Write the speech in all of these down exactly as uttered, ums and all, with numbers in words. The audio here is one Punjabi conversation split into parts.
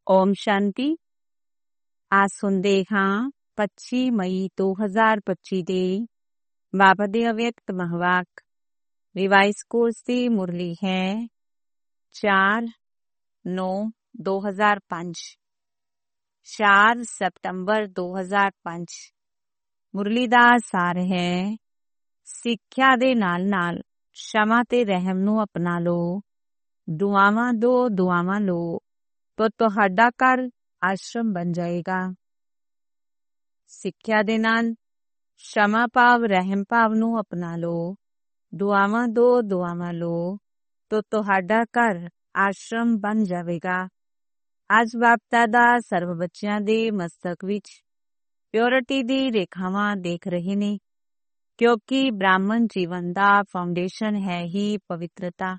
ਓਮ ਸ਼ਾਂਤੀ। आज सुनते हाँ पच्ची मई दो हजार पच्ची ਦੇ ਬਾਬਾ ਦੇ ਅਵਿਅਕਤ ਮਹਵਾਕ ਰਿਵਾਈਜ਼ ਕੋਰਸ ਦੀ ਮੁਰਲੀ ਹੈ ਚਾਰ ਨੌ ਦੋ ਹਜ਼ਾਰ ਪੰਜ ਚਾਰ ਸਤੰਬਰ ਦੋ ਹਜ਼ਾਰ ਪੰਜ। ਮੁਰਲੀ ਦਾ ਸਾਰ ਹੈ ਸਿੱਖਿਆ ਦੇ ਨਾਲ ਨਾਲ ਸ਼ਮਾ ਤੇ ਰਹਿਮ ਨੂੰ ਅਪਣਾ ਲਓ, ਦੁਆਵਾਂ ਦੋ ਦੁਆਵਾਂ ਲਓ ਤਾਂ ਤੁਹਾਡਾ ਘਰ ਆਸ਼ਰਮ ਬਣ ਜਾਏਗਾ। ਸਿੱਖਿਆ ਦੇ ਨਾਲ ਸ਼ਮਾ ਭਾਵ ਰਹਿਮ ਭਾਵ ਨੂੰ ਅਪਣਾ ਲਓ, ਦੁਆਵਾਂ ਦੋ ਦੁਆਵਾਂ ਲਓ ਤਾਂ ਤੁਹਾਡਾ ਘਰ ਆਸ਼ਰਮ ਬਣ ਜਾਵੇਗਾ। ਅੱਜ ਬਾਪਤਾ ਦਾ ਸਰਵ ਬੱਚਿਆਂ ਦੇ ਮਸਤਕ ਵਿੱਚ ਪਿਓਰਿਟੀ ਦੀ ਰੇਖਾਵਾਂ ਦੇਖ ਰਹੇ ਨੇ, ਕਿਉਂਕਿ ਬ੍ਰਾਹਮਣ ਜੀਵਨ ਦਾ ਫਾਊਂਡੇਸ਼ਨ ਹੈ ਹੀ ਪਵਿੱਤਰਤਾ।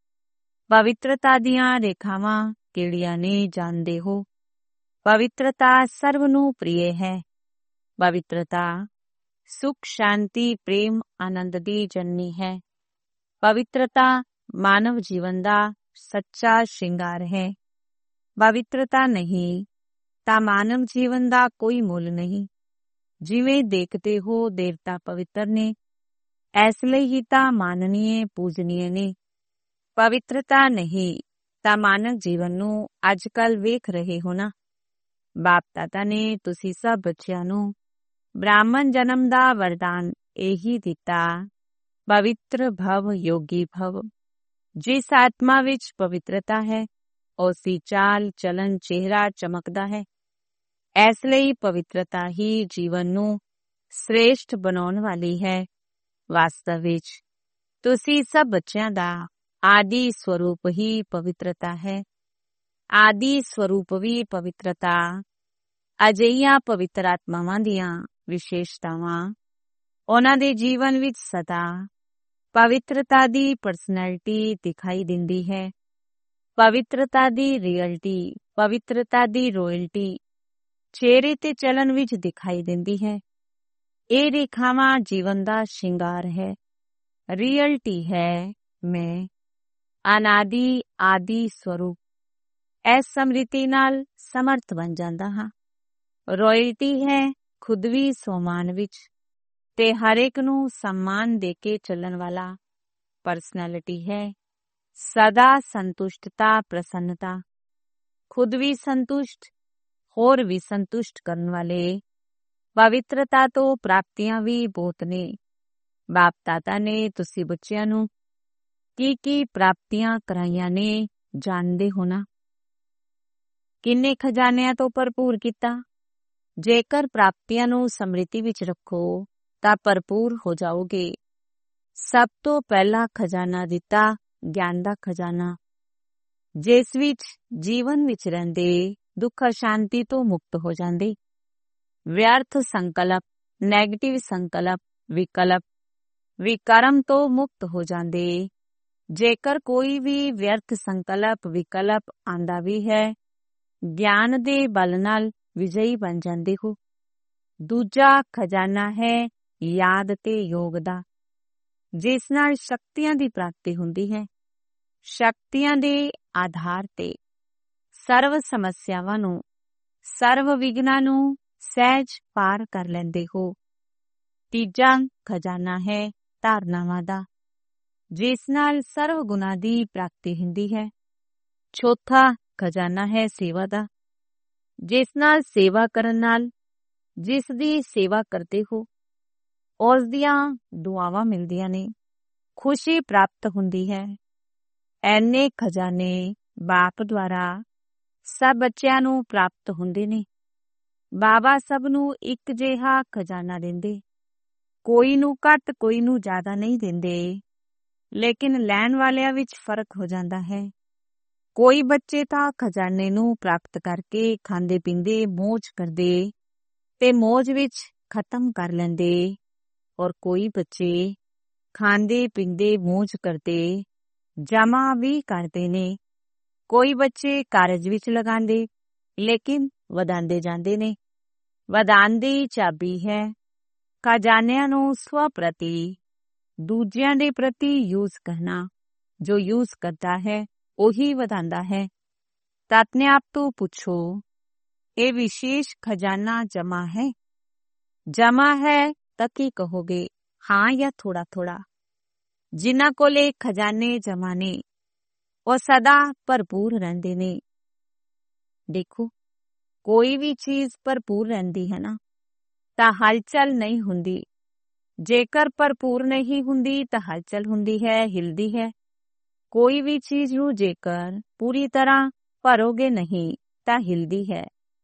ਪਵਿੱਤਰਤਾ ਦੀਆਂ ਰੇਖਾਵਾਂ ਕਿਹੜੀਆਂ ਨੇ ਜਾਣਦੇ ਹੋ? ਪਵਿੱਤਰਤਾ ਸਰਵ ਨੂੰ ਪ੍ਰਿਯ ਹੈ। ਪਵਿੱਤਰਤਾ ਸੁਖ ਸ਼ਾਂਤੀ ਪ੍ਰੇਮ ਆਨੰਦ ਦੀ ਜਨਨੀ ਹੈ। ਪਵਿੱਤਰਤਾ ਮਾਨਵ ਜੀਵਨ ਦਾ ਸੱਚਾ ਸ਼ਿੰਗਾਰ ਹੈ। ਪਵਿੱਤਰਤਾ ਨਹੀਂ ਤਾਂ ਮਾਨਵ ਜੀਵਨ ਦਾ ਕੋਈ ਮੁੱਲ ਨਹੀਂ। ਜਿਵੇਂ ਦੇਖਦੇ ਹੋ ਦੇਵਤਾ ਪਵਿੱਤਰ ਨੇ, ਇਸ ਲਈ ਹੀ ਤਾਂ ਮਾਨਨੀਏ ਪੂਜਨੀਏ ਨੇ। ਪਵਿੱਤਰਤਾ ਨਹੀਂ ਤਾਂ ਮਾਨਵ ਜੀਵਨ ਨੂੰ ਅੱਜ ਕੱਲ ਵੇਖ ਰਹੇ ਹੋ ਨਾ। ਬਾਪ ਦਾਦਾ ਨੇ ਤੁਸੀਂ ਸਭ ਬੱਚਿਆਂ ਨੂੰ ਬ੍ਰਾਹਮਣ ਜਨਮ ਦਾ ਵਰਦਾਨ ਇਹੀ ਦਿੱਤਾ, ਪਵਿੱਤਰ ਭਵ ਯੋਗੀ ਭਵ। ਜਿਸ ਆਤਮਾ ਵਿੱਚ ਪਵਿੱਤਰਤਾ ਹੈ ਉਸਦੀ ਚਾਲ ਚਲਨ ਚਿਹਰਾ ਚਮਕਦਾ ਹੈ। ਇਸ ਲਈ ਪਵਿੱਤਰਤਾ ਹੀ ਜੀਵਨ ਨੂੰ ਸ੍ਰੇਸ਼ਟ ਬਣਾਉਣ ਵਾਲੀ ਹੈ। ਵਾਸਤਵ ਵਿੱਚ ਤੁਸੀਂ ਸਭ ਬੱਚਿਆਂ ਦਾ ਆਦਿ ਸਵਰੂਪ ਹੀ ਪਵਿੱਤਰਤਾ ਹੈ। ਆਦਿ ਸਰੂਪ ਵੀ ਪਵਿੱਤਰਤਾ। ਅਜਿਹੀਆਂ ਪਵਿੱਤਰ ਆਤਮਾਵਾਂ ਦੀਆਂ ਵਿਸ਼ੇਸ਼ਤਾਵਾਂ ਉਹਨਾਂ ਦੇ ਜੀਵਨ ਵਿੱਚ ਸਦਾ ਪਵਿੱਤਰਤਾ ਦੀ ਪਰਸਨੈਲਿਟੀ ਦਿਖਾਈ ਦਿੰਦੀ ਹੈ। ਪਵਿੱਤਰਤਾ ਦੀ ਰੀਅਲਟੀ, ਪਵਿੱਤਰਤਾ ਦੀ ਰੋਇਲਟੀ ਚਿਹਰੇ ਤੇ ਚਲਨ ਵਿੱਚ ਦਿਖਾਈ ਦਿੰਦੀ ਹੈ। ਇਹ ਰੇਖਾਵਾਂ ਜੀਵਨ ਦਾ ਸ਼ਿੰਗਾਰ ਹੈ। ਰੀਅਲਟੀ ਹੈ ਮੈਂ ਅਨਾਦਿ ਆਦਿ ਸਰੂਪ। ਇਸ ਸਮ੍ਰਿਤੀ ਨਾਲ ਸਮਰਥ ਬਣ ਜਾਂਦਾ ਹਾਂ। ਰੋਇਲਟੀ ਹੈ ਖੁਦ ਵੀ ਸੋਮਾਨ ਵਿੱਚ ਤੇ ਹਰੇਕ ਨੂੰ सम्मान ਦੇ ਕੇ ਚੱਲਣ ਵਾਲਾ। ਪਰਸਨੈਲਿਟੀ ਹੈ ਸਦਾ ਸੰਤੁਸ਼ਟਤਾ ਪ੍ਰਸੰਨਤਾ, ਖੁਦ ਵੀ ਸੰਤੁਸ਼ਟ ਹੋਰ ਵੀ ਸੰਤੁਸ਼ਟ ਕਰਨ ਵਾਲੇ। ਪਵਿੱਤਰਤਾ ਤੋਂ ਪ੍ਰਾਪਤੀਆਂ ਵੀ ਬਹੁਤ ਨੇ। ਬਾਪ ਦਾਦਾ ਨੇ ਤੁਸੀਂ ਬੱਚਿਆਂ ਨੂੰ ਕੀ ਕੀ ਪ੍ਰਾਪਤੀਆਂ ਕਰਾਈਆਂ ਨੇ ਜਾਣਦੇ ਹੋ ਨਾ। ਕਿੰਨੇ ਖਜ਼ਾਨਿਆਂ ਤੋਂ ਭਰਪੂਰ ਕੀਤਾ। ਜੇਕਰ ਪ੍ਰਾਪਤੀਆਂ ਨੂੰ ਸਮ੍ਰਿਤੀ ਵਿੱਚ ਰੱਖੋ ਤਾਂ ਭਰਪੂਰ ਹੋ ਜਾਓਗੇ। ਸਭ ਤੋਂ ਪਹਿਲਾ ਖਜ਼ਾਨਾ ਦਿੱਤਾ ਗਿਆਨ ਦਾ ਖਜ਼ਾਨਾ, ਜਿਸ ਵਿੱਚ ਜੀਵਨ ਵਿੱਚ ਰਹਿੰਦੇ ਦੁੱਖ ਸ਼ਾਂਤੀ ਤੋਂ ਮੁਕਤ ਹੋ ਜਾਂਦੇ। ਵਿਅਰਥ ਸੰਕਲਪ, ਨੈਗੇਟਿਵ ਸੰਕਲਪ, ਵਿਕਲਪ, ਵਿਕਰਮ ਤੋਂ ਮੁਕਤ ਹੋ ਜਾਂਦੇ। ਜੇਕਰ ਕੋਈ ਵੀ ਵਿਅਰਥ ਸੰਕਲਪ ਵਿਕਲਪ ਆਂਦਾ ਵੀ ਹੈ, ਗਿਆਨ ਦੇ ਬਲ ਨਾਲ ਵਿਜয়ੀ ਬਣ ਜਾਂਦੇ ਹੋ। ਦੂਜਾ ਖਜ਼ਾਨਾ ਹੈ ਯਾਦ ਤੇ ਯੋਗ ਦਾ, ਜਿਸ ਨਾਲ ਸ਼ਕਤੀਆਂ ਦੀ ਪ੍ਰਾਪਤੀ ਹੁੰਦੀ ਹੈ। ਸ਼ਕਤੀਆਂ ਦੇ ਆਧਾਰ ਤੇ ਸਰਵ ਸਮੱਸਿਆਵਾਂ ਨੂੰ, ਸਰਵ ਵਿਘਨਾਂ ਨੂੰ ਸਹਿਜ ਪਾਰ ਕਰ ਲੈਂਦੇ ਹੋ। ਤੀਜਾ ਖਜ਼ਾਨਾ ਹੈ ਧਾਰਨਾਵਾਂ ਦਾ, ਜਿਸ ਨਾਲ ਸਰਵ ਗੁਣਾ ਦੀ ਪ੍ਰਾਪਤੀ ਹੁੰਦੀ ਹੈ। ਚੌਥਾ ਖਜ਼ਾਨਾ ਹੈ ਸੇਵਾ ਦਾ, ਜਿਸ ਨਾਲ ਸੇਵਾ ਕਰਨ ਨਾਲ ਜਿਸ ਦੀ ਸੇਵਾ ਕਰਦੇ ਹੋ ਉਸ ਦੀਆਂ ਦੁਆਵਾਂ ਮਿਲਦੀਆਂ ਨੇ, ਖੁਸ਼ੀ ਪ੍ਰਾਪਤ ਹੁੰਦੀ ਹੈ। ਐਨੇ ਖਜ਼ਾਨੇ ਬਾਪ ਦੁਆਰਾ ਸਭ ਬੱਚਿਆਂ ਨੂੰ ਪ੍ਰਾਪਤ ਹੁੰਦੇ ਨੇ। ਬਾਬਾ ਸਭ ਨੂੰ ਇੱਕ ਜਿਹਾ ਖਜ਼ਾਨਾ ਦਿੰਦੇ, ਕੋਈ ਨੂੰ ਘੱਟ ਕੋਈ ਨੂੰ ਜ਼ਿਆਦਾ ਨਹੀਂ ਦਿੰਦੇ, ਲੇਕਿਨ ਲੈਣ ਵਾਲਿਆਂ ਵਿੱਚ ਫਰਕ ਹੋ ਜਾਂਦਾ ਹੈ। ਕੋਈ ਬੱਚੇ ਤਾਂ ਖਜ਼ਾਨੇ ਨੂੰ ਪ੍ਰਾਪਤ ਕਰਕੇ ਖਾਂਦੇ ਪੀਂਦੇ ਮੌਜ ਕਰਦੇ ਤੇ ਮੌਜ ਵਿੱਚ ਖਤਮ ਕਰ ਲੈਂਦੇ, ਔਰ ਕੋਈ ਬੱਚੇ ਖਾਂਦੇ ਪੀਂਦੇ ਮੌਜ ਕਰਦੇ ਜਮਾ ਵੀ ਕਰਦੇ ਨੇ। ਕੋਈ ਬੱਚੇ ਕਾਰਜ ਵਿੱਚ ਲਗਾਉਂਦੇ ਲੇਕਿਨ ਵਧਾਉਂਦੇ ਜਾਂਦੇ ਨੇ। ਵਧਾਉਣ ਦੀ ਚਾਬੀ ਹੈ ਖਜ਼ਾਨਿਆਂ ਨੂੰ ਸਵ ਪ੍ਰਤੀ, ਦੂਜਿਆਂ ਦੇ ਪ੍ਰਤੀ ਯੂਜ਼ ਕਰਨਾ। ਜੋ ਯੂਜ਼ ਕਰਦਾ ਹੈ ਉਹੀ ਵਧਾਉਂਦਾ ਹੈ। ਤਾਂ ਆਪਣੇ ਆਪ ਤੋਂ ਪੁੱਛੋ, ਇਹ ਵਿਸ਼ੇਸ਼ ਖਜ਼ਾਨਾ ਜਮਾ ਹੈ? ਜਮਾ ਹੈ ਤਾਂ ਕੀ ਕਹੋਗੇ, ਹਾਂ ਜਾਂ ਥੋੜਾ ਥੋੜਾ? ਜਿਨ੍ਹਾਂ ਕੋਲ ਇਹ ਖਜ਼ਾਨੇ ਜਮਾ ਨੇ ਉਹ ਸਦਾ ਭਰਪੂਰ ਰਹਿੰਦੇ ਨੇ। ਦੇਖੋ, ਕੋਈ ਵੀ ਚੀਜ਼ ਭਰਪੂਰ ਰਹਿੰਦੀ ਹੈ ਨਾ ਤਾਂ ਹਲਚਲ ਨਹੀਂ ਹੁੰਦੀ। ਜੇਕਰ ਭਰਪੂਰ ਨਹੀਂ ਹੁੰਦੀ ਤਾਂ ਹਲਚਲ ਹੁੰਦੀ ਹੈ, ਹਿਲਦੀ ਹੈ। ਕੋਈ ਵੀ ਚੀਜ਼ ਨੂੰ ਜੇਕਰ ਪੂਰੀ ਤਰ੍ਹਾਂ ਭਰੋਗੇ ਨਹੀਂ ਤਾਂ ਹਿਲਦੀ ਹੈ।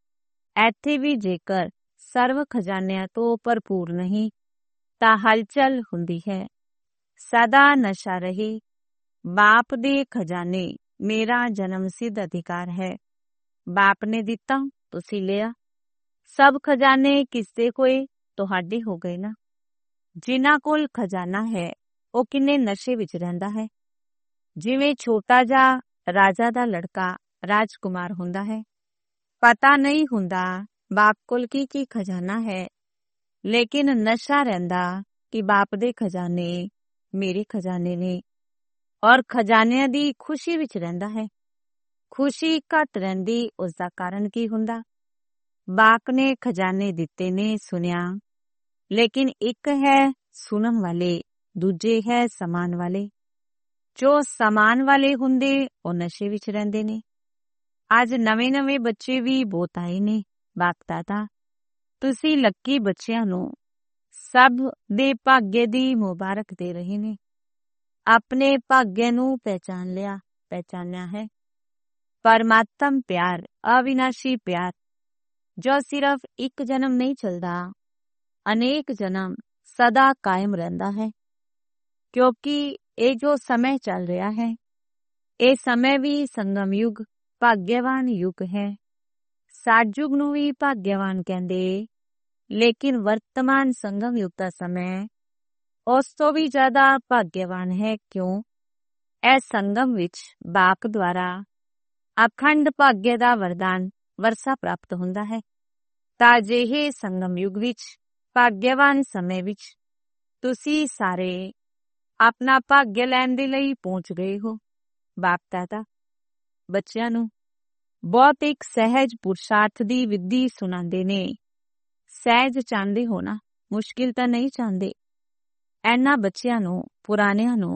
ਇੱਥੇ ਵੀ ਜੇਕਰ ਸਰਵ ਖਜ਼ਾਨਿਆਂ ਤੋਂ ਭਰਪੂਰ ਨਹੀਂ ਤਾਂ ਹਲਚਲ ਹੁੰਦੀ ਹੈ। ਸਦਾ ਨਸ਼ਾ ਰਹੀ। ਬਾਪ ਦੇ ਖਜ਼ਾਨੇ ਮੇਰਾ ਜਨਮ ਸਿੱਧ ਅਧਿਕਾਰ ਹੈ। ਬਾਪ ਨੇ ਦਿੱਤਾ, ਤੁਸੀਂ ਲਿਆ। ਸਭ ਖਜ਼ਾਨੇ ਕਿਸਦੇ ਹੋਏ? ਤੁਹਾਡੇ ਹੋ ਗਏ ਨਾ। ਜਿਨ੍ਹਾਂ ਕੋਲ ਖਜ਼ਾਨਾ ਹੈ ਉਹ ਕਿੰਨੇ ਨਸ਼ੇ ਵਿੱਚ ਰਹਿੰਦਾ ਹੈ। ਜਿਵੇਂ ਛੋਟਾ ਜਿਹਾ ਰਾਜਾ ਦਾ ਲੜਕਾ ਰਾਜਕੁਮਾਰ ਹੁੰਦਾ ਹੈ, ਪਤਾ ਨਹੀਂ ਹੁੰਦਾ ਬਾਪ ਕੋਲ ਕੀ ਕੀ ਖਜ਼ਾਨਾ ਹੈ, ਲੇਕਿਨ ਨਸ਼ਾ ਰਹਿੰਦਾ ਕਿ ਬਾਪ ਦੇ ਖਜ਼ਾਨੇ ਮੇਰੇ ਖਜ਼ਾਨੇ ਨੇ। ਔਰ ਖਜ਼ਾਨਿਆਂ ਦੀ ਖੁਸ਼ੀ ਵਿੱਚ ਰਹਿੰਦਾ ਹੈ। ਖੁਸ਼ੀ ਘੱਟ ਰਹਿੰਦੀ, ਉਸਦਾ ਕਾਰਨ ਕੀ ਹੁੰਦਾ? ਬਾਪ ਨੇ ਖਜ਼ਾਨੇ ਦਿੱਤੇ ਨੇ, ਸੁਣਿਆ, ਲੇਕਿਨ ਇੱਕ ਹੈ ਸੁਣਨ ਵਾਲੇ, ਦੂਜੇ ਹੈ ਸਮਾਨ ਵਾਲੇ। ਜੋ ਸਮਾਨ ਵਾਲੇ ਹੁੰਦੇ ਉਹ ਨਸ਼ੇ ਵਿੱਚ ਰਹਿੰਦੇ ਨੇ। ਅੱਜ ਨਵੇਂ ਨਵੇਂ ਬੱਚੇ ਵੀ ਬਹੁਤ ਆਏ ਨੇ। ਬਾਪ ਦਾਦਾ, ਤੁਸੀਂ ਲੱਕੀ ਬੱਚਿਆਂ ਨੂੰ ਸਭ ਦੇ ਭਾਗਯ ਦੀ ਮੁਬਾਰਕ ਦੇ ਰਹੇ ਨੇ। ਆਪਣੇ ਭਾਗਯ ਨੂੰ ਪਹਿਚਾਨ ਲਿਆ, ਪਹਿਚਾਨਿਆ ਹੈ। ਪਰਮਾਤਮ ਪਿਆਰ, ਅਵਿਨਾਸ਼ੀ ਪਿਆਰ, ਜੋ ਸਿਰਫ ਇੱਕ ਜਨਮ ਨਹੀਂ ਚੱਲਦਾ, ਅਨੇਕ ਜਨਮ ਸਦਾ ਕਾਇਮ ਰਹਿੰਦਾ ਹੈ। ਕਿਉਂਕਿ ਇਹ ਜੋ ਸਮੇਂ ਚੱਲ ਰਿਹਾ ਹੈ, ਇਹ ਸਮੇਂ ਵੀ ਸੰਗਮ ਯੁਗ, ਭਾਗਯਵਾਨ ਯੁਗ ਹੈ। ਸਾਜਯੁਗ ਨੂੰ ਵੀ ਭਾਗਯਵਾਨ ਕਹਿੰਦੇ, ਲੇਕਿਨ ਵਰਤਮਾਨ ਸੰਗਮ ਯੁਗ ਦਾ ਸਮੇਂ ਉਸ ਤੋਂ ਵੀ ਜ਼ਿਆਦਾ ਭਾਗਯਵਾਨ ਹੈ। ਕਿਉਂ? ਇਹ ਸੰਗਮ ਵਿੱਚ ਬਾਪ ਦੁਆਰਾ ਅਖੰਡ ਭਾਗਯ ਦਾ ਵਰਦਾਨ ਵਰਸਾ ਪ੍ਰਾਪਤ ਹੁੰਦਾ ਹੈ। ਤਾਂ ਅਜਿਹੇ ਸੰਗਮ ਯੁਗ ਵਿੱਚ, ਭਾਗਯਵਾਨ ਸਮੇਂ ਵਿੱਚ ਤੁਸੀਂ ਸਾਰੇ ਆਪਣਾ ਭਾਗਯ ਲੈਣ ਦੇ ਲਈ ਪਹੁੰਚ ਗਏ ਹੋ। ਬਾਪ ਦਾਦਾ ਬੱਚਿਆਂ ਨੂੰ ਬਹੁਤ ਇੱਕ ਸਹਿਜ ਪੁਰਸ਼ਾਰਥ ਦੀ ਵਿਧੀ ਸੁਣਾਉਂਦੇ ਨੇ। ਸਹਿਜ ਚਾਹੁੰਦੇ ਹੋ ਨਾ, ਮੁਸ਼ਕਿਲ ਤਾਂ ਨਹੀਂ ਚਾਹੁੰਦੇ। ਇਹਨਾਂ ਬੱਚਿਆਂ ਨੂੰ, ਪੁਰਾਣਿਆਂ ਨੂੰ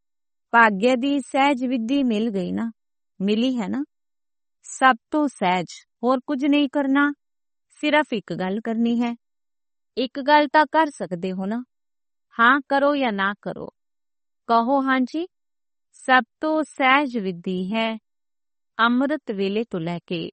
ਭਾਗਯ ਦੀ ਸਹਿਜ ਵਿਧੀ ਮਿਲ ਗਈ ਨਾ, ਮਿਲੀ ਹੈ ਨਾ। ਸਭ ਤੋਂ ਸਹਿਜ, ਹੋਰ ਕੁਝ ਨਹੀਂ ਕਰਨਾ, ਸਿਰਫ ਇੱਕ ਗੱਲ ਕਰਨੀ ਹੈ। ਇੱਕ ਗੱਲ ਤਾਂ ਕਰ ਸਕਦੇ ਹੋ ਨਾ, ਹਾਂ ਕਰੋ ਜਾਂ ਨਾ ਕਰੋ। ਕਹੋ ਹਾਂਜੀ। ਸਭ ਤੋਂ ਸਹਿਜ ਵਿਧੀ ਹੈ ਅੰਮ੍ਰਿਤ ਵੇਲੇ ਤੋਂ ਲੈ ਕੇ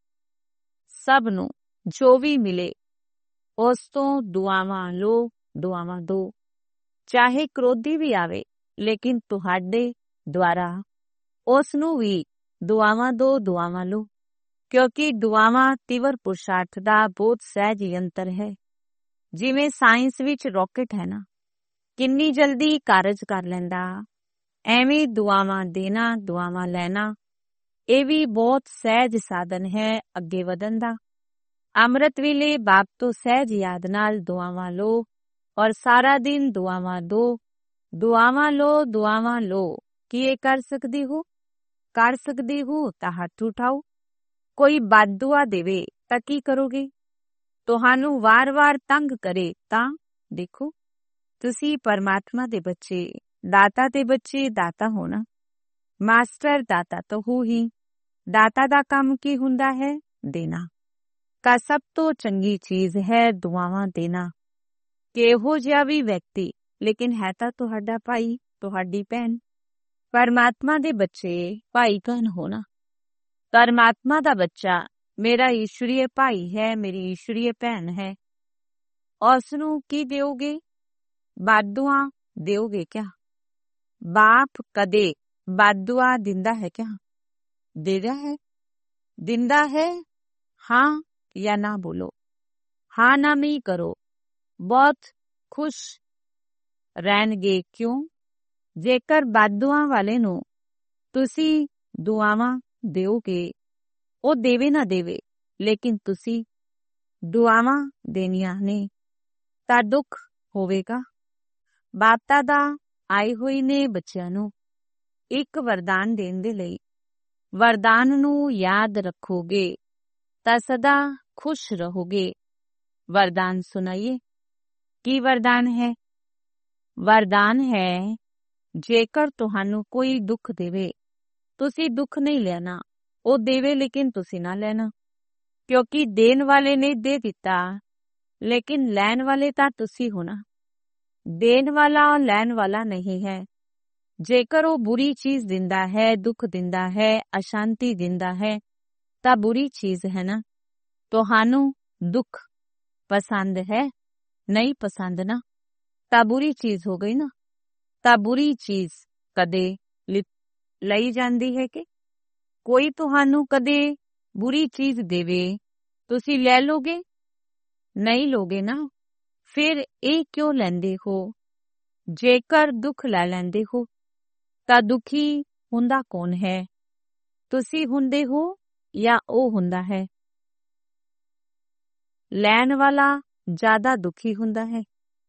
ਸਭ ਨੂੰ ਜੋ ਵੀ ਮਿਲੇ ਉਸ ਤੋਂ ਦੁਆਵਾਂ ਲੋ, ਦੁਆਵਾਂ ਦੋ। ਚਾਹੇ ਕ੍ਰੋਧੀ ਵੀ ਆਵੇ, ਲੇਕਿਨ ਤੁਹਾਡੇ ਦੁਆਰਾ ਉਸ ਨੂੰ ਵੀ ਦੁਆਵਾਂ ਦੋ, ਦੁਆਵਾਂ ਲੋ। ਕਿਉਂਕਿ ਦੁਆਵਾਂ ਤਿਵਰ ਪੁਰਸ਼ਾਰਥ ਦਾ ਬਹੁਤ ਸਹਿਜ ਯੰਤਰ ਹੈ। ਜਿਵੇਂ ਸਾਇੰਸ ਵਿੱਚ ਰਾਕਟ ਹੈ ਨਾ, ਕਿੰਨੀ ਜਲਦੀ ਕਾਰਜ ਕਰ ਲੈਂਦਾ, ਐਵੇਂ ਦੁਆਵਾਂ ਦੇਣਾ, ਦੁਆਵਾਂ ਲੈਣਾ, ਇਹ ਵੀ ਬਹੁਤ ਸਹਿਜ ਸਾਧਨ ਹੈ ਅੱਗੇ ਵਧਣ ਦਾ। ਅੰਮ੍ਰਿਤ ਵੇਲੇ ਬਾਪ ਤੋਂ ਸਹਿਜ ਯਾਦ ਨਾਲ ਦੁਆਵਾਂ ਲੋ ਔਰ ਸਾਰਾ ਦਿਨ ਦੁਆਵਾਂ ਦੋ। ਦੁਆਵਾਂ ਲੋ, ਦੁਆਵਾਂ ਲੋ। ਕੀ ਇਹ ਕਰ ਸਕਦੀ ਹੋ? ਕਰ ਸਕਦੀ ਹੋ ਤਾਂ ਹੱਥ ਉਠਾਓ। ਕੋਈ ਬਦਦੁਆ ਦੇਵੇ ਤਾਂ ਕੀ ਕਰੋਗੇ? ਤੁਹਾਨੂੰ ਵਾਰ-ਵਾਰ ਤੰਗ ਕਰੇ ਤਾਂ ਦੇਖੋ, ਤੁਸੀਂ ਪਰਮਾਤਮਾ ਦੇ ਬੱਚੇ, ਦਾਤਾ ਦੇ ਬੱਚੇ, ਦਾਤਾ ਹੋ ਨਾ। ਮਾਸਟਰ ਦਾਤਾ ਤਾਂ ਹੋ ਹੀ। ਦਾਤਾ ਦਾ ਕੰਮ ਕੀ ਹੁੰਦਾ ਹੈ? ਦੇਣਾ। ਕਾ ਸਭ ਤੋਂ ਚੰਗੀ ਚੀਜ਼ ਹੈ ਦੁਆਵਾਂ ਦੇਣਾ। ਕਿਹੋ ਜਿਹਾ ਵੀ ਵਿਅਕਤੀ, ਲੇਕਿਨ ਹੈ ਤਾਂ ਤੁਹਾਡਾ ਭਾਈ, ਤੁਹਾਡੀ ਭੈਣ। ਪਰਮਾਤਮਾ ਦੇ ਬੱਚੇ ਭਾਈ ਭੈਣ ਹੋ ਨਾ। ਪਰਮਾਤਮਾ ਦਾ ਬੱਚਾ ਮੇਰਾ ਈਸ਼ਵਰੀय ਭਾਈ ਹੈ, ਮੇਰੀ ਈਸ਼ਵਰੀय ਭੈਣ ਹੈ। ਉਸ ਨੂੰ ਕੀ ਦਿਓਗੇ? ਬਾਦੂਆ ਦਿਓਗੇ ਕਿਆ? ਬਾਪ ਕਦੇ ਬਾਦੂਆ ਦਿੰਦਾ ਹੈ ਕਿਆ? ਦੇ ਰਿਹਾ ਹੈ, ਦਿੰਦਾ ਹੈ। ਹਾਂ ਜਾਂ ਨਾ ਬੋਲੋ, ਹਾਂ ਨਾ ਮੀ ਕਰੋ, ਬਹੁਤ ਖੁਸ਼ ਰਹਿਣਗੇ। ਕਿਉਂ? ਜੇਕਰ ਬਾਦੂਆਂ ਵਾਲੇ ਨੂੰ ਤੁਸੀਂ ਦੁਆਵਾਂ ਦਿਓਗੇ, ਉਹ ਦੇਵੇ ਨਾ ਦੇਵੇ, ਲੇਕਿਨ ਤੁਸੀਂ ਦੁਆਵਾਂ ਦੇਣੀਆਂ ਨੇ ਤਾਂ ਦੁੱਖ ਹੋਵੇਗਾ। ਬਾਪ ਦਾਦਾ ਆਏ ਹੋਏ ਨੇ ਬੱਚਿਆਂ ਨੂੰ ਇੱਕ ਵਰਦਾਨ ਦੇਣ ਦੇ ਲਈ। ਵਰਦਾਨ ਨੂੰ ਯਾਦ ਰੱਖੋਗੇ ਤਾਂ ਸਦਾ ਖੁਸ਼ ਰਹੋਗੇ। ਵਰਦਾਨ ਸੁਣਾਈਏ। ਕੀ ਵਰਦਾਨ ਹੈ? ਵਰਦਾਨ ਹੈ, ਜੇਕਰ ਤੁਹਾਨੂੰ ਕੋਈ ਦੁੱਖ ਦੇਵੇ, ਤੁਸੀਂ ਦੁੱਖ ਨਹੀਂ ਲੈਣਾ। ਉਹ ਦੇਵੇ ਲੇਕਿਨ ਤੁਸੀਂ ਨਾ ਲੈਣਾ, ਕਿਉਂਕਿ ਦੇਣ ਵਾਲੇ ਨੇ ਦੇ ਦਿੱਤਾ, ਲੇਕਿਨ ਲੈਣ ਵਾਲੇ ਤਾਂ ਤੁਸੀਂ ਹੋ ਨਾ। ਦੇਣ ਵਾਲਾ ਲੈਣ ਵਾਲਾ ਨਹੀਂ ਹੈ। ਜੇਕਰ ਉਹ ਬੁਰੀ ਚੀਜ਼ ਦਿੰਦਾ ਹੈ, ਦੁੱਖ ਦਿੰਦਾ ਹੈ, ਅਸ਼ਾਂਤੀ ਦਿੰਦਾ ਹੈ, ਤਾਂ ਬੁਰੀ ਚੀਜ਼ ਹੈ ਨਾ। ਤੁਹਾਨੂੰ ਦੁੱਖ ਪਸੰਦ ਹੈ? ਨਹੀਂ ਪਸੰਦ ਨਾ, ਤਾਂ ਬੁਰੀ ਚੀਜ਼ ਹੋ ਗਈ ਨਾ। ਤਾਂ ਬੁਰੀ ਚੀਜ਼ ਕਦੇ ਲਈ ਜਾਂਦੀ ਹੈ ਕਿ ਕੋਈ ਤੁਹਾਨੂੰ ਕਦੇ ਬੁਰੀ ਚੀਜ਼ ਦੇਵੇ, ਤੁਸੀਂ ਲੈ ਲੋਗੇ? ਨਹੀਂ ਲੋਗੇ ਨਾ। ਫਿਰ ਇਹ ਕਿਉਂ ਲੈਂਦੇ ਹੋ? ਜੇਕਰ ਦੁੱਖ ਲੈ ਲੈਂਦੇ ਹੋ ਤਾਂ ਦੁਖੀ ਹੁੰਦਾ ਕੌਣ ਹੈ? ਤੁਸੀਂ ਹੁੰਦੇ ਹੋ ਜਾਂ ਉਹ ਹੁੰਦਾ ਹੈ? ਲੈਣ ਵਾਲਾ ਜ਼ਿਆਦਾ ਦੁਖੀ ਹੁੰਦਾ ਹੈ।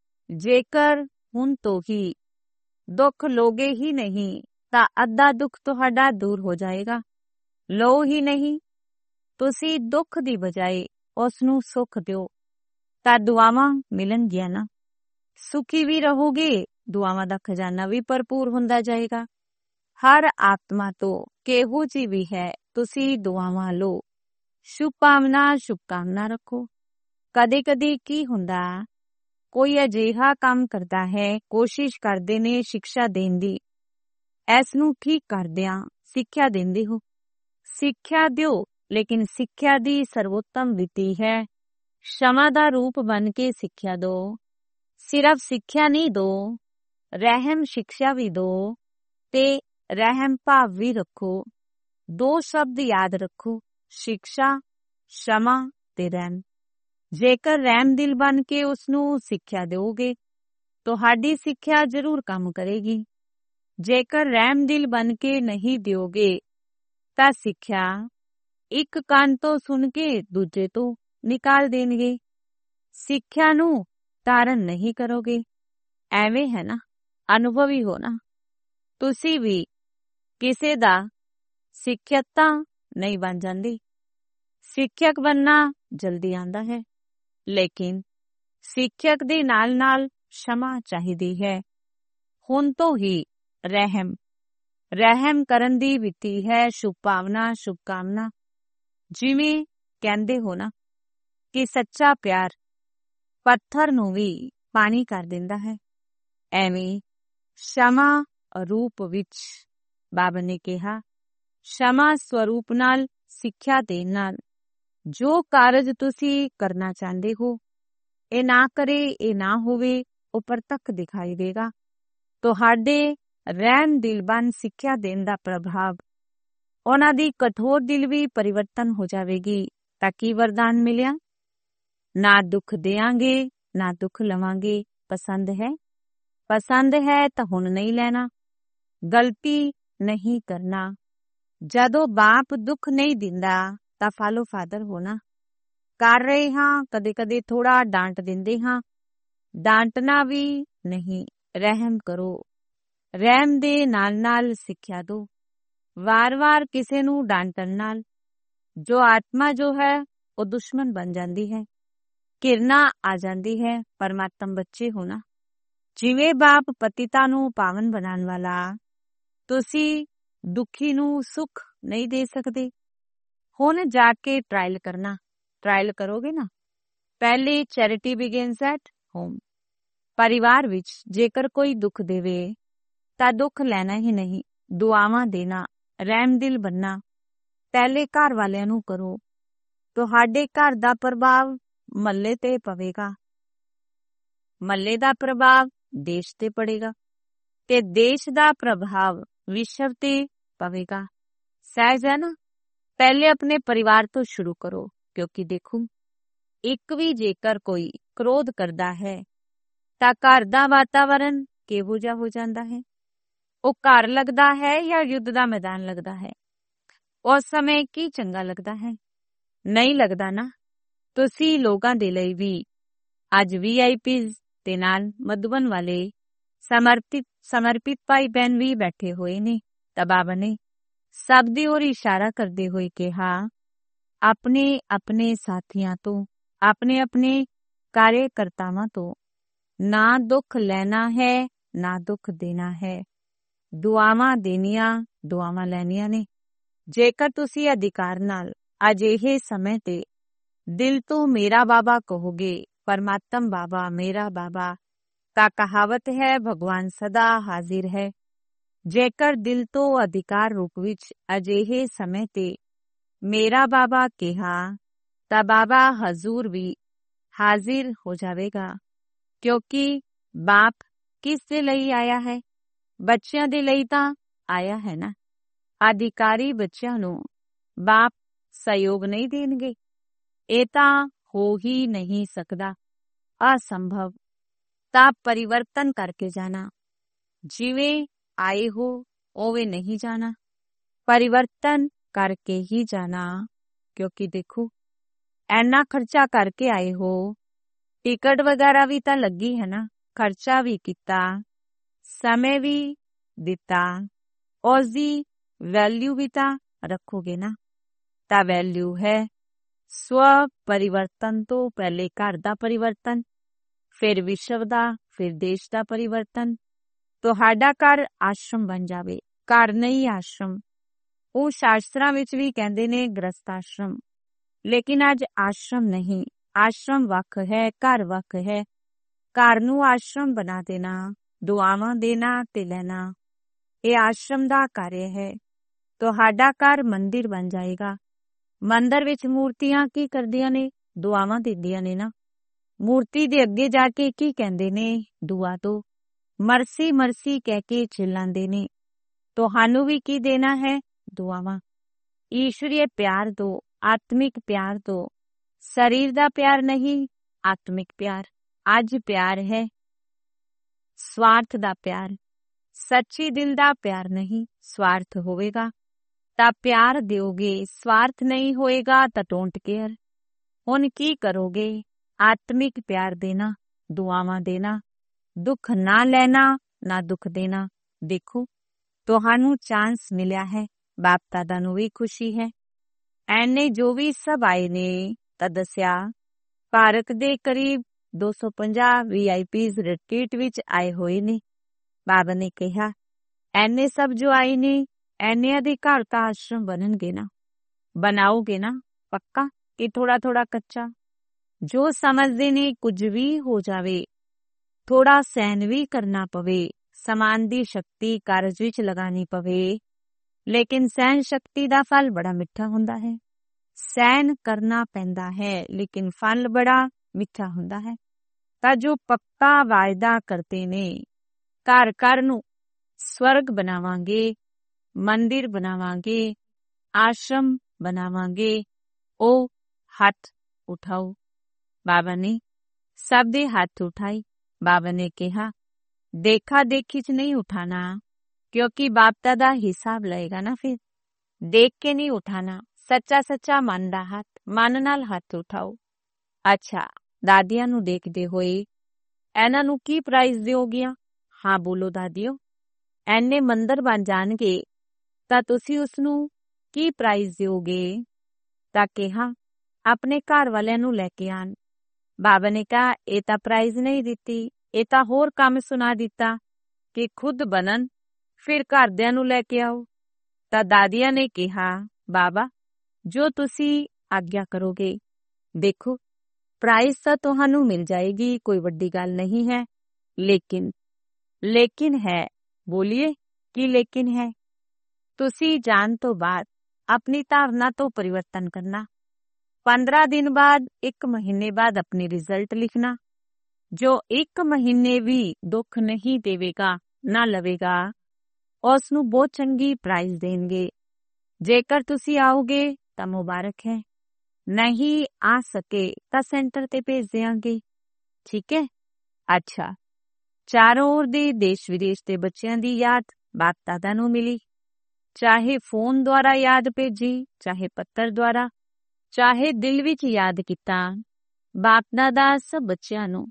ਜੇਕਰ ਹੁਣ ਤੋਂ ਹੀ ਦੁੱਖ ਲੋਗੇ ਹੀ ਨਹੀਂ ਤਾਂ ਅੱਧਾ ਦੁੱਖ ਤੁਹਾਡਾ ਦੂਰ ਹੋ ਜਾਏਗਾ। ਲਓ ਹੀ ਨਹੀਂ, ਤੁਸੀਂ ਦੁੱਖ ਦੀ ਬਜਾਏ ਉਸ ਨੂੰ ਸੁੱਖ ਦਿਓ ਤਾਂ ਦੁਆਵਾਂ ਮਿਲਣਗੀਆਂ ਨਾ। ਸੁਖੀ ਵੀ ਰਹੋਗੇ, ਦੁਆਵਾਂ ਦਾ ਖਜ਼ਾਨਾ ਵੀ ਭਰਪੂਰ ਹੁੰਦਾ ਜਾਏਗਾ। ਹਰ ਆਤਮਾ ਤੋਂ ਕਿਹੋ ਜਿਹੀ ਵੀ ਹੈ, ਤੁਸੀਂ ਦੁਆਵਾਂ ਲਓ। ਸ਼ੁਭ ਭਾਵਨਾ, ਸ਼ੁਭਕਾਮਨਾ ਰੱਖੋ। ਕਦੇ ਕਦੇ ਕੀ ਹੁੰਦਾ, ਕੋਈ ਅਜਿਹਾ ਕੰਮ ਕਰਦਾ ਹੈ, ਕੋਸ਼ਿਸ਼ ਕਰਦੇ ਨੇ ਸਿੱਖਿਆ ਦੇਣ ਦੀ। ਇਸ ਨੂੰ ਠੀਕ ਕਰਦਿਆਂ ਸਿੱਖਿਆ ਦਿੰਦੇ ਹੋ। ਸਿੱਖਿਆ ਦਿਓ, ਲੇਕਿਨ ਸਿੱਖਿਆ ਦੀ ਸਰਵੋਤਮ ਵਿਧੀ ਹੈ ਸ਼ਮਾ ਦਾ ਰੂਪ ਬਣ ਕੇ ਸਿੱਖਿਆ ਦਿਓ। ਸਿਰਫ ਸਿੱਖਿਆ ਨਹੀਂ ਦਿਓ, ਰਹਿਮ ਸਿੱਖਿਆ ਵੀ ਦਿਓ ਤੇ ਰਹਿਮ ਭਾਵ ਵੀ ਰੱਖੋ। ਦੋ ਸ਼ਬਦ ਯਾਦ ਰੱਖੋ, ਸਿੱਖਿਆ, ਸ਼ਮਾ ਤੇ ਰਹਿਮ। ਜੇਕਰ ਰਹਿਮ ਦਿਲ ਬਣ ਕੇ ਉਸਨੂੰ ਸਿੱਖਿਆ ਦਿਓਗੇ, ਤੁਹਾਡੀ ਸਿੱਖਿਆ ਜ਼ਰੂਰ ਕੰਮ ਕਰੇਗੀ। ਜੇਕਰ ਰਹਿਮ ਦਿਲ ਬਣ ਕੇ ਨਹੀਂ ਦਿਓਗੇ ਤਾਂ ਸਿੱਖਿਆ ਇੱਕ ਕੰਨ ਤੋਂ ਸੁਣ ਕੇ ਦੂਜੇ ਤੋਂ ਨਿਕਾਲ ਦੇਣਗੇ। ਸਿੱਖਿਆ ਨੂੰ ਧਾਰਨ ਨਹੀਂ ਕਰੋਗੇ। ਐਵੇਂ ਹੈ ਨਾ, ਅਨੁਭਵੀ ਹੋ ਨਾ। ਤੁਸੀਂ ਵੀ ਕਿਸੇ ਦਾ ਸਿੱਖਿਅਕ ਤਾਂ ਨਹੀਂ ਬਣ ਜਾਂਦੇ। ਸਿੱਖਿਅਕ ਬਣਨਾ ਜਲਦੀ ਆਉਂਦਾ ਹੈ, ਲੇਕਿਨ ਸਿੱਖਿਅਕ ਦੇ ਨਾਲ ਨਾਲ ਸ਼ਮਾ ਚਾਹੀਦੀ ਹੈ। ਹੁਣ ਤੋਂ ਹੀ ਰਹਿਮ ਰਹਿਮ ਕਰਨ ਦੀ ਵਿਧੀ ਹੈ ਸ਼ੁਭ ਭਾਵਨਾ, ਸ਼ੁਭਕਾਮਨਾ। ਜਿਵੇਂ ਕਹਿੰਦੇ ਹੋ ਨਾ ਕਿ ਸੱਚਾ ਪਿਆਰ ਪੱਥਰ ਨੂੰ ਵੀ ਪਾਣੀ ਕਰ ਦਿੰਦਾ ਹੈ, ਐਵੇਂ ਸ਼ਮਾ ਰੂਪ ਵਿੱਚ ਬਾਬਾ ਨੇ ਕਿਹਾ, ਸ਼ਮਾ ਸਵਰੂਪ ਨਾਲ ਸਿੱਖਿਆ ਦੇਣ ਨਾਲ ਜੋ ਕਾਰਜ ਤੁਸੀਂ ਕਰਨਾ ਚਾਹੁੰਦੇ ਹੋ, ਇਹ ਨਾ ਕਰੇ, ਇਹ ਨਾ ਹੋਵੇ, ਉਹ ਪ੍ਰਤੱਖ ਦਿਖਾਈ ਦੇਗਾ। ਤੁਹਾਡੇ ਰਹਿਮ ਦਿਲ ਬਨ ਸਿੱਖਿਆ ਦੇਣ ਦਾ ਪ੍ਰਭਾਵ, ਉਹਨਾਂ ਦੀ ਕਠੋਰ ਦਿਲ ਵੀ ਪਰਿਵਰਤਨ ਹੋ ਜਾਵੇਗੀ। ਤਾਂ ਕੀ ਵਰਦਾਨ ਮਿਲਿਆ? ਨਾ ਦੁੱਖ ਦੇਵਾਂਗੇ, ਨਾ ਦੁੱਖ ਲਵਾਂਗੇ। ਪਸੰਦ ਹੈ? ਪਸੰਦ ਹੈ ਤਾਂ ਹੁਣ ਨਹੀਂ ਲੈਣਾ, ਗਲਤੀ ਨਹੀਂ ਕਰਨਾ। ਜਦੋਂ ਬਾਪ ਦੁੱਖ ਨਹੀਂ ਦਿੰਦਾ ਤਾਂ ਫਾਲੋ ਫਾਦਰ ਹੋਣਾ। ਕਰ ਰਹੇ ਹਾਂ, ਕਦੇ ਕਦੇ ਥੋੜਾ ਡਾਂਟ ਦਿੰਦੇ ਹਾਂ, ਡਾਂਟਣਾ ਵੀ ਨਹੀਂ, ਰਹਿਮ ਕਰੋ। ਰਹਿਮ ਦੇ ਨਾਲ ਨਾਲ ਸਿੱਖਿਆ ਦੋ। ਵਾਰ-ਵਾਰ ਕਿਸੇ ਨੂੰ ਡਾਂਟਣ ਨਾਲ ਜੋ ਆਤਮਾ ਜੋ ਹੈ ਉਹ ਦੁਸ਼ਮਣ ਬਣ ਜਾਂਦੀ ਹੈ, ਘਿਰਨਾ ਆ ਜਾਂਦੀ ਹੈ। ਪਰਮਾਤਮ ਬੱਚੇ ਹੋਣਾ, ਜਿਵੇਂ ਬਾਪ ਪਤਿਤਾ ਨੂੰ ਪਾਵਨ ਬਣਾਉਣ ਵਾਲਾ, ਤੁਸੀਂ ਦੁਖੀ ਨੂੰ ਸੁੱਖ ਨਹੀਂ ਦੇ ਸਕਦੇ। ਹੁਣ ਜਾ ਕੇ ਟਰਾਇਲ ਕਰਨਾ, ਟਰਾਇਲ ਕਰੋਗੇ ਨਾ। ਪਹਿਲੇ ਚੈਰਿਟੀ ਬਿਗਿਨਸ ਐਟ ਹੋਮ। ਪਰਿਵਾਰ ਵਿੱਚ ਜੇਕਰ ਕੋਈ ਦੁੱਖ ਦੇਵੇ ਤਾਂ ਦੁੱਖ ਲੈਣਾ ਹੀ ਨਹੀਂ, ਦੁਆਵਾਂ ਦੇਣਾ, ਰਹਿਮ ਦਿਲ ਬਣਨਾ। ਪਹਿਲੇ ਘਰ ਵਾਲਿਆਂ ਨੂੰ ਕਰੋ। ਤੁਹਾਡੇ ਘਰ ਦਾ ਪ੍ਰਭਾਵ ਮਹੱਲੇ ਤੇ ਪਵੇਗਾ, ਮਹੱਲੇ ਦਾ ਪ੍ਰਭਾਵ ਦੇਸ਼ ਤੇ ਪੜੇਗਾ ਤੇ ਦੇਸ਼ ਦਾ ਪ੍ਰਭਾਵ ਵਿਸ਼ਵ ਤੇ ਪਵੇਗਾ। ਸਹਿਜ ਹੈ ਨਾ। ਪਹਿਲੇ ਆਪਣੇ ਪਰਿਵਾਰ ਤੋਂ ਸ਼ੁਰੂ ਕਰੋ, ਕਿਉਂਕਿ ਦੇਖੋ, ਇੱਕ ਵੀ ਜੇਕਰ ਕੋਈ ਕ੍ਰੋਧ ਕਰਦਾ ਹੈ ਤਾਂ ਘਰ ਦਾ ਵਾਤਾਵਰਨ ਕਿਹੋ ਜਿਹਾ ਹੋ ਜਾਂਦਾ ਹੈ? ਉਹ ਘਰ ਲੱਗਦਾ ਹੈ ਜਾਂ ਯੁੱਧ ਦਾ ਮੈਦਾਨ ਲੱਗਦਾ ਹੈ? ਉਸ ਸਮੇਂ ਕੀ ਚੰਗਾ ਲੱਗਦਾ ਹੈ? ਨਹੀਂ ਲੱਗਦਾ ਨਾ। ਤੁਸੀਂ ਲੋਕਾਂ ਦੇ ਲਈ ਵੀ ਅੱਜ ਵੀ ਆਈ ਪੀਜ਼ ਦੇ ਨਾਲ ਮਧੂਬਨ ਵਾਲੇ ਸਮਰਪਿਤ ਸਮਰਪਿਤ ਭਾਈ ਬਹਿਨ ਵੀ ਬੈਠੇ ਹੋਏ ਨੇ। ਤਾਂ ਬਾਬਾ ਨੇ ਸਭ ਦੀ ओर ਇਸ਼ਾਰਾ ਕਰਦੇ ਹੋਏ ਕਿਹਾ, ਆਪਣੇ ਆਪਣੇ ਸਾਥੀਆਂ ਤੋਂ, ਆਪਣੇ ਆਪਣੇ ਕਾਰਜਕਰਤਾਵਾਂ ਤੋਂ ਨਾ ਦੁੱਖ ਲੈਣਾ ਹੈ, ਨਾ ਦੁੱਖ ਦੇਣਾ ਹੈ। ਦੁਆਵਾਂ ਦੇਣੀਆਂ, ਦੁਆਵਾਂ ਲੈਣੀਆਂ ਨੇ। ਜੇਕਰ ਤੁਸੀਂ ਅਧਿਕਾਰ ਨਾਲ ਅਜਿਹੇ ਸਮੇਂ ਤੇ ਦਿਲ ਤੋਂ ਮੇਰਾ ਬਾਬਾ ਕਹੋਗੇ, ਪਰਮਾਤਮ ਬਾਬਾ, ਮੇਰਾ ਬਾਬਾ, ਤਾਂ ਕਹਾਵਤ ਹੈ ਭਗਵਾਨ ਸਦਾ ਹਾਜ਼ਿਰ ਹੈ। ਜੇਕਰ ਦਿਲ ਤੋਂ ਅਧਿਕਾਰ ਰੂਪ ਵਿੱਚ ਅਜਿਹੇ ਸਮੇਂ ਤੇ ਮੇਰਾ ਬਾਬਾ ਕਿਹਾ ਤਾਂ ਬਾਬਾ ਹਜ਼ੂਰ ਵੀ ਹਾਜ਼ਿਰ ਹੋ ਜਾਵੇਗਾ, ਕਿਉਂਕਿ ਬਾਪ ਕਿਸ ਦੇ ਲਈ ਆਇਆ ਹੈ? ਬੱਚਿਆਂ ਦੇ ਲਈ ਤਾਂ ਆਇਆ ਹੈ ਨਾ। ਅਧਿਕਾਰੀ ਬੱਚਿਆਂ ਨੂੰ ਬਾਪ ਸਹਿਯੋਗ ਨਹੀਂ ਦੇਣਗੇ, ਇਹ ਤਾਂ ਹੋ ਹੀ ਨਹੀਂ ਸਕਦਾ, ਅਸੰਭਵ। ਤਾਂ ਪਰਿਵਰਤਨ ਕਰਕੇ ਜਾਣਾ, ਜਿਵੇਂ ਆਏ ਹੋ ਉਵੇਂ ਨਹੀਂ ਜਾਣਾ, ਪਰਿਵਰਤਨ ਕਰਕੇ ਹੀ ਜਾਣਾ। ਕਿਉਂਕਿ ਦੇਖੋ, ਐਨਾ ਖਰਚਾ ਕਰਕੇ ਆਏ ਹੋ, ਟਿਕਟ ਵਗੈਰਾ ਵੀ ਤਾਂ ਲੱਗੀ ਹੈ ਨਾ, ਖਰਚਾ ਵੀ ਕੀਤਾ, ਸਮੇਂ ਵੀ ਦਿੱਤਾ, ਉਸ ਦੀ ਵੈਲਿਊ ਵੀ ਤਾਂ ਰੱਖੋਗੇ ਨਾ। ਤਾਂ ਵੈਲਿਊ ਹੈ ਸਵ ਪਰਿਵਰਤਨ ਤੋਂ ਪਹਿਲੇ ਘਰ ਦਾ ਪਰਿਵਰਤਨ, ਫਿਰ ਵਿਸ਼ਵ ਦਾ, ਫਿਰ ਦੇਸ਼ ਦਾ ਪਰਿਵਰਤਨ। ਤੁਹਾਡਾ ਘਰ ਆਸ਼ਰਮ ਬਣ ਜਾਵੇ, ਘਰ ਨਹੀਂ ਆਸ਼ਰਮ। ਉਹ ਸ਼ਾਸਤਰਾਂ ਵਿੱਚ ਵੀ ਕਹਿੰਦੇ ਨੇ ਗ੍ਰਸਤ ਆਸ਼ਰਮ, ਲੇਕਿਨ ਅੱਜ ਆਸ਼ਰਮ ਨਹੀਂ, ਆਸ਼ਰਮ ਵੱਖ ਹੈ, ਘਰ ਵੱਖ ਹੈ। ਘਰ ਨੂੰ ਆਸ਼ਰਮ ਬਣਾ ਦੇਣਾ, ਦੁਆਵਾਂ ਦੇਣਾ ਤੇ ਲੈਣਾ, ਇਹ ਆਸ਼ਰਮ ਦਾ ਕਾਰਜ ਹੈ। ਤੁਹਾਡਾ ਘਰ ਮੰਦਿਰ ਬਣ ਜਾਏਗਾ। ਮੰਦਿਰ ਵਿੱਚ ਮੂਰਤੀਆਂ ਕੀ ਕਰਦੀਆਂ ਨੇ? ਦੁਆਵਾਂ ਦਿੰਦੀਆਂ ਨੇ ਨਾ। ਮੂਰਤੀ ਦੇ ਅੱਗੇ ਜਾ ਕੇ ਕੀ ਕਹਿੰਦੇ ਨੇ? ਦੁਆ ਦੋ, ਮਰਸੀ ਮਰਸੀ ਕਹਿ ਕੇ ਚਿਲਾਉਂਦੇ ਨੇ। ਤੁਹਾਨੂੰ ਵੀ ਕੀ ਦੇਣਾ ਹੈ? ਦੁਆਵਾਂ। ਈਸ਼ਵਰੀਏ ਪਿਆਰ ਦੋ, ਆਤਮਿਕ ਪਿਆਰ ਦੋ। ਸਰੀਰ ਦਾ ਪਿਆਰ ਨਹੀਂ, ਆਤਮਿਕ ਪਿਆਰ। ਅੱਜ ਪਿਆਰ ਹੈ ਸਵਾਰਥ ਦਾ ਪਿਆਰ, ਸੱਚੀ ਦਿਲ ਦਾ ਪਿਆਰ ਨਹੀਂ। ਸਵਾਰਥ ਹੋਵੇਗਾ ਤਾਂ ਪਿਆਰ ਦਿਓਗੇ, ਸਵਾਰਥ ਨਹੀਂ ਹੋਏਗਾ ਤਾਂ ਡੋਂਟ ਕੇਅਰ। ਹੁਣ ਕੀ ਕਰੋਗੇ? ਆਤਮਿਕ ਪਿਆਰ ਦੇਣਾ, ਦੁਆਵਾਂ ਦੇਣਾ, ਦੁੱਖ ਨਾ ਲੈਣਾ, ਨਾ ਦੁੱਖ ਦੇਣਾ। ਦੇਖੋ, ਤੁਹਾਨੂੰ ਚਾਂਸ ਮਿਲਿਆ ਹੈ। ਬਾਪ ਦਾਦਾ ਨੂੰ ਵੀ ਖੁਸ਼ੀ ਹੈ। ਐਨੇ ਜੋ ਵੀ ਸਭ ਆਏ ਨੇ ਤਾਂ ਦੱਸਿਆ, ਭਾਰਤ ਦੇ ਕਰੀਬ ਦੋ ਸੌ ਪੰਜਾਹ ਵੀ ਆਈ ਪੀਜ਼ ਰਿਟਰੀਟ ਵਿੱਚ ਆਏ ਹੋਏ ਨੇ। ਬਾਬਾ ਨੇ ਕਿਹਾ, ਐਨੇ ਸਭ ਜੋ ਆਏ ਨੇ, ਐਨਿਆਂ ਦੇ ਘਰ ਤਾਂ ਆਸ਼ਰਮ ਬਣਨਗੇ ਨਾ। ਬਣਾਓਗੇ ਨਾ ਪੱਕਾ, ਕਿ ਥੋੜਾ ਥੋੜਾ ਕੱਚਾ? ਜੋ ਸਮਝਦੇ ਨੇ ਕੁਝ ਵੀ ਹੋ ਜਾਵੇ, ਥੋੜਾ ਸਹਿਨ ਵੀ ਕਰਨਾ ਪਵੇ, ਸਮਾਨ ਦੀ ਸ਼ਕਤੀ ਕਾਰਜ ਵਿੱਚ ਲਗਾਣੀ ਪਵੇ, ਲੇਕਿਨ ਸਹਿਨ ਸ਼ਕਤੀ ਦਾ ਫਲ ਬੜਾ ਮਿੱਠਾ ਹੁੰਦਾ ਹੈ। ਸਹਿਨ ਕਰਨਾ ਪੈਂਦਾ ਹੈ, ਲੇਕਿਨ ਫਲ ਬੜਾ ਮਿੱਠਾ ਹੁੰਦਾ ਹੈ। ਤਾਂ ਜੋ ਪੱਕਾ ਵਾਅਦਾ ਕਰਦੇ ਨੇ, ਘਰ ਘਰ ਨੂੰ ਸਵਰਗ ਬਣਾਵਾਂਗੇ, ਮੰਦਿਰ ਬਣਾਵਾਂਗੇ, ਆਸ਼ਰਮ ਬਣਾਵਾਂਗੇ, ਉਹ ਹੱਥ ਉਠਾਓ। ਬਾਬਾ ਨੇ ਸਭ ਦੇ ਹੱਥ ਉਠਾਈ। ਬਾਬਾ ਨੇ ਕਿਹਾ, ਦੇਖਾ ਦੇਖੀ ਚ ਨਹੀਂ ਉਠਾਣਾ, ਕਿਉਂਕਿ ਬਾਪ ਦਾ ਹਿਸਾਬ ਲਏਗਾ ਨਾ। ਫਿਰ ਦੇਖ ਕੇ ਨਹੀਂ ਉਠਾਣਾ, ਸੱਚਾ ਸੱਚਾ ਮਨ ਦਾ ਹੱਥ, ਮਨ ਨਾਲ ਹੱਥ ਉਠਾਓ। ਅੱਛਾ, ਦਾਦੀਆਂ ਨੂੰ ਦੇਖਦੇ ਹੋਏ ਇਹਨਾਂ ਨੂੰ ਕੀ ਪ੍ਰਾਈਜ਼ ਦਿਓਗੀਆਂ? ਹਾਂ ਬੋਲੋ ਦਾਦੀਓ। ਐਨੇ ਮੰਦਰ ਬਣ ਜਾਣਗੇ ਤਾਂ ਤੁਸੀਂ ਉਸਨੂੰ ਕੀ ਪ੍ਰਾਈਜ਼ ਦਿਓਗੇ? ਤਾਂ ਕਿਹਾ, ਆਪਣੇ ਘਰ ਵਾਲਿਆਂ ਨੂੰ ਲੈ ਕੇ ਆਣ। ਬਾਬਾ ਨੇ ਕਿਹਾ, ਇਹ ਤਾਂ ਪ੍ਰਾਈਜ਼ ਨਹੀਂ ਦਿੱਤੀ, ਇਹ ਤਾਂ ਹੋਰ ਕੰਮ ਸੁਣਾ ਦਿੱਤਾ ਕਿ ਖੁਦ ਬਣਨ, ਫਿਰ ਘਰਦਿਆਂ ਨੂੰ ਲੈ ਕੇ ਆਓ। ਤਾਂ ਦਾਦੀਆਂ ਨੇ ਕਿਹਾ, ਬਾਬਾ ਜੋ ਤੁਸੀਂ ਆਗਿਆ ਕਰੋਗੇ। ਦੇਖੋ, ਪ੍ਰਾਈਜ਼ ਤਾਂ ਤੁਹਾਨੂੰ ਮਿਲ ਜਾਏਗੀ, ਕੋਈ ਵੱਡੀ ਗੱਲ ਨਹੀਂ ਹੈ, ਲੇਕਿਨ ਲੇਕਿਨ ਹੈ। ਬੋਲੀਏ, ਕੀ ਲੇਕਿਨ ਹੈ? ਤੁਸੀਂ ਜਾਣ ਤੋਂ ਬਾਅਦ ਆਪਣੀ ਧਾਰਨਾ ਤੋਂ ਪਰਿਵਰਤਨ ਕਰਨਾ। ਪੰਦਰਾਂ ਦਿਨ ਬਾਅਦ, ਇੱਕ ਮਹੀਨੇ ਬਾਅਦ ਆਪਣੀ ਰਿਜ਼ਲਟ ਲਿਖਣਾ। ਜੋ ਇੱਕ ਮਹੀਨੇ ਵੀ ਦੁੱਖ ਨਹੀਂ ਦੇਵੇਗਾ, ਨਾ ਲਵੇਗਾ, ਉਸ ਨੂੰ ਬਹੁਤ ਚੰਗੀ ਪ੍ਰਾਈਜ਼ ਦੇਣਗੇ। ਜੇਕਰ ਤੁਸੀਂ ਆਓਗੇ ਤਾਂ ਮੁਬਾਰਕ ਹੈ, ਨਹੀਂ ਆ ਸਕੇ ਤਾਂ ਸੈਂਟਰ ਤੇ ਭੇਜ ਦਿਆਂਗੇ। ਠੀਕ ਹੈ? ਅੱਛਾ, ਚਾਰੋਂ ओर ਦੇ ਦੇਸ਼ ਵਿਦੇਸ਼ ਦੇ ਬੱਚਿਆਂ ਦੀ ਯਾਦ ਬਾਪ ਦਾਦਾ ਨੂੰ ਮਿਲੀ। ਚਾਹੇ ਫੋਨ ਦੁਆਰਾ ਯਾਦ ਭੇਜੀ, ਚਾਹੇ ਪੱਤਰ ਦੁਆਰਾ, ਚਾਹੇ ਦਿਲ ਵਿੱਚ ਯਾਦ ਕੀਤਾ, ਬਾਪ ਦਾਦਾ ਸਭ ਬੱਚਿਆਂ ਨੂੰ,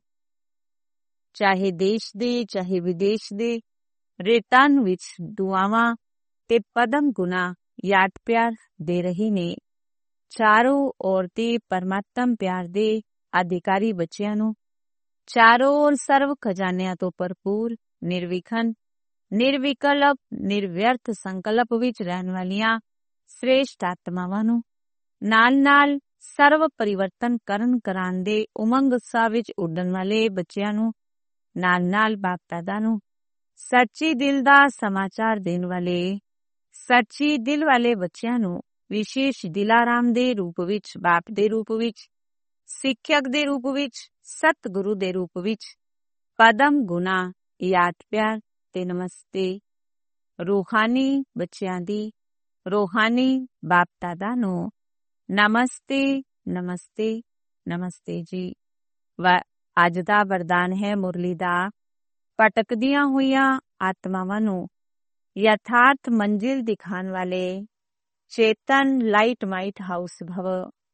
ਚਾਹੇ ਦੇਸ਼ ਦੇ ਚਾਹੇ ਵਿਦੇਸ਼ ਦੇ, ਰਿਟਰਨ ਵਿੱਚ ਦੁਆਵਾਂ ਤੇ ਪਦਮ ਗੁਣਾ ਯਾਦ ਪਿਆਰ ਦੇ ਰਹੇ ਨੇ। ਚਾਰੋਂ ਔਰ ਤੇ ਪਰਮਾਤਮ ਪਿਆਰ ਦੇ ਅਧਿਕਾਰੀ ਬੱਚਿਆਂ ਨੂੰ ਚਾਰੋਂ ਔਰ ਸਰਵ ਖਜ਼ਾਨਿਆਂ ਤੋਂ ਭਰਪੂਰ, ਨਿਰਵਿਘਨ, ਨਿਰਵਿਕਲਪ, ਨਿਰਵਿਅਰਥ ਸੰਕਲਪ ਵਿੱਚ ਰਹਿਣ ਵਾਲੀਆਂ ਸ੍ਰੇਸ਼ਟ ਆਤਮਾਵਾਂ ਨੂੰ, ਨਾਲ ਨਾਲ ਸਰਵ ਪਰਿਵਰਤਨ ਕਰਨ ਕਰਾਉਣ ਦੇ ਉਮੰਗ ਉਤਸ਼ਾਹ ਵਿੱਚ ਉੱਡਣ ਵਾਲੇ ਬੱਚਿਆਂ ਨੂੰ, ਨਾਲ ਨਾਲ ਬਾਪ ਦਾਦਾ ਨੂੰ, ਸੱਚੀ ਦਿਲ ਦਾ ਸਮਾਚਾਰ ਦੇਣ ਵਾਲੇ ਸੱਚੀ ਦਿਲ ਵਾਲੇ ਬੱਚਿਆਂ ਨੂੰ, ਵਿਸ਼ੇਸ਼ ਦਿਲਾਰਾਮ ਦੇ ਰੂਪ ਵਿੱਚ, ਬਾਪ ਦੇ ਰੂਪ ਵਿੱਚ, ਸਿੱਖਿਅਕ ਦੇ ਰੂਪ ਵਿੱਚ, ਸਤਿਗੁਰੂ ਦੇ ਰੂਪ ਵਿੱਚ, ਪਦਮ ਗੁਣਾ ਯਾਦ ਪਿਆਰ ਤੇ ਨਮਸਤੇ। ਰੂਹਾਨੀ ਬੱਚਿਆਂ ਦੀ, ਰੂਹਾਨੀ ਬਾਪ ਦਾਦਾ ਨੂੰ ਨਮਸਤੇ, ਨਮਸਤੇ, ਨਮਸਤੇ ਜੀ। ਵ ਅੱਜ ਦਾ ਵਰਦਾਨ ਹੈ ਮੁਰਲੀ ਦਾ। ਭਟਕਦੀਆਂ ਹੋਈਆਂ ਆਤਮਾਵਾਂ ਨੂੰ ਯਥਾਰਥ ਮੰਜ਼ਿਲ ਦਿਖਾਉਣ ਵਾਲੇ ਚੇਤਨ ਲਾਈਟ ਮਾਈਟ ਹਾਊਸ ਭਵ।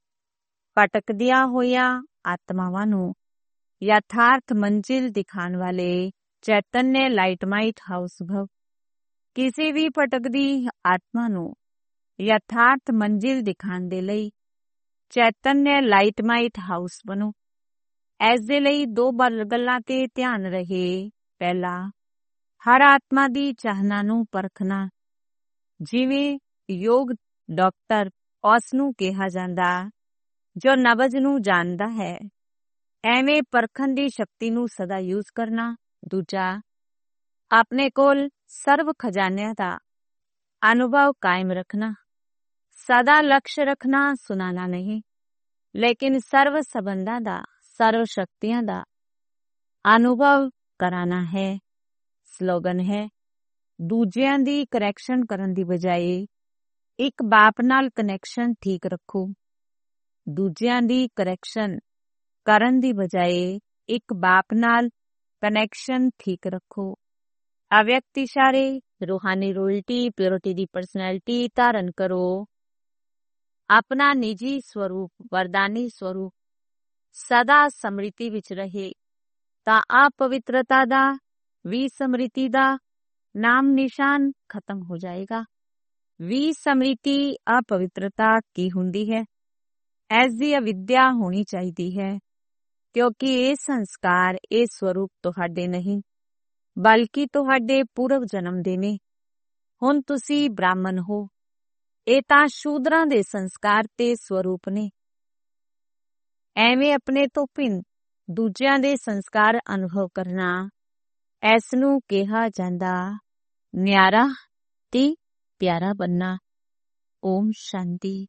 ਭਟਕਦੀਆਂ ਹੋਈਆਂ ਆਤਮਾਵਾਂ ਨੂੰ ਯਥਾਰਥ ਮੰਜ਼ਿਲ ਦਿਖਾਉਣ ਵਾਲੇ ਚੈਤन्य ਲਾਈਟ ਮਾਈਟ ਹਾਊਸ ਭਵ। ਕਿਸੇ ਵੀ ਭਟਕਦੀ ਆਤਮਾ ਨੂੰ ਯਥਾਰਥ ਮੰਜ਼ਿਲ ਦਿਖਾਉਣ ਦੇ ਲਈ ਚੈਤन्य ਲਾਈਟ ਮਾਈਟ ਹਾਊਸ ਬਣੋ। ਇਸ ਦੇ ਲਈ ਦੋ ਗੱਲਾਂ ਤੇ ਧਿਆਨ ਰਹੇ। ਪਹਿਲਾ, ਹਰ ਆਤਮਾ ਦੀ ਚਾਹਨਾ ਨੂੰ ਪਰਖਣਾ। ਜਿਵੇਂ ਯੋਗ ਡਾਕਟਰ ਉਸ ਨੂੰ ਕਿਹਾ ਜਾਂਦਾ ਜੋ ਨਬਜ਼ ਨੂੰ ਜਾਣਦਾ ਹੈ, ਐਵੇਂ ਪਰਖਣ ਦੀ ਸ਼ਕਤੀ ਨੂੰ ਸਦਾ ਯੂਜ਼ ਕਰਨਾ। ਦੂਜਾ, ਆਪਣੇ ਕੋਲ ਸਰਵ ਖਜ਼ਾਨਿਆਂ ਦਾ ਅਨੁਭਵ ਕਾਇਮ ਰੱਖਣਾ। ਸਦਾ ਲਕਸ਼ ਰੱਖਣਾ ਸੁਣਾਣਾ ਨਹੀਂ, ਲੇਕਿਨ ਸਰਵ ਸੰਬੰਧਾਂ ਦਾ, ਸਰਵ ਸ਼ਕਤੀਆਂ ਦਾ ਅਨੁਭਵ ਕਰਾਣਾ ਹੈ। ਸਲੋਗਨ ਹੈ, ਦੂਜਿਆਂ ਦੀ ਕਰੈਕਸ਼ਨ ਕਰਨ ਦੀ ਬਜਾਏ ਇੱਕ ਬਾਪ ਨਾਲ ਕਨੈਕਸ਼ਨ ਠੀਕ ਰੱਖੋ। ਦੂਜਿਆਂ ਦੀ ਕਰੈਕਸ਼ਨ ਕਰਨ ਦੀ ਬਜਾਏ ਇੱਕ ਬਾਪ ਨਾਲ ਕਨੈਕਸ਼ਨ ਠੀਕ ਰੱਖੋ। ਅਵਿਅਕਤ ਇਸ਼ਾਰੇ, ਰੂਹਾਨੀ ਰੋਇਲਟੀ, ਪਿਓਰਿਟੀ ਦੀ ਪਰਸਨੈਲਿਟੀ ਧਾਰਨ ਕਰੋ। ਆਪਣਾ ਨਿੱਜੀ ਸਵਰੂਪ, ਵਰਦਾਨੀ ਸਵਰੂਪ ਸਦਾ ਸਮ੍ਰਿਤੀ ਵਿੱਚ ਰਹੇ ਤਾਂ ਅਪਵਿੱਤਰਤਾ ਦਾ, ਵਿਸਮ੍ਰਿਤੀ ਦਾ ਨਾਮ ਨਿਸ਼ਾਨ ਖਤਮ ਹੋ ਜਾਏਗਾ। ਵਿਸਮ੍ਰਿਤੀ, ਅਪਵਿੱਤਰਤਾ ਕੀ ਹੁੰਦੀ ਹੈ? ਇਸ ਦੀ ਅਵਿਦਿਆ ਹੋਣੀ ਚਾਹੀਦੀ ਹੈ, ਕਿਉਂਕਿ ਇਹ ਸੰਸਕਾਰ, ਇਹ ਸਵਰੂਪ ਤੁਹਾਡੇ ਨਹੀਂ ਬਲਕਿ ਤੁਹਾਡੇ ਪੂਰਵ ਜਨਮ ਦੇ ਨੇ। ਹੁਣ ਤੁਸੀਂ ਬ੍ਰਾਹਮਣ ਹੋ, ਇਹ ਤਾਂ ਸ਼ੂਦਰਾਂ ਦੇ ਸੰਸਕਾਰ ਤੇ ਸਵਰੂਪ ਨੇ। ਐਵੇਂ ਆਪਣੇ ਤੋਂ ਭਿੰਨ ਦੂਜਿਆਂ ਦੇ ਸੰਸਕਾਰ ਅਨੁਭਵ ਕਰਨਾ, ਇਸ ਨੂੰ ਕਿਹਾ ਜਾਂਦਾ ਨਿਆਰਾ ਤੇ ਪਿਆਰਾ ਬਣਨਾ। ਓਮ ਸ਼ਾਂਤੀ।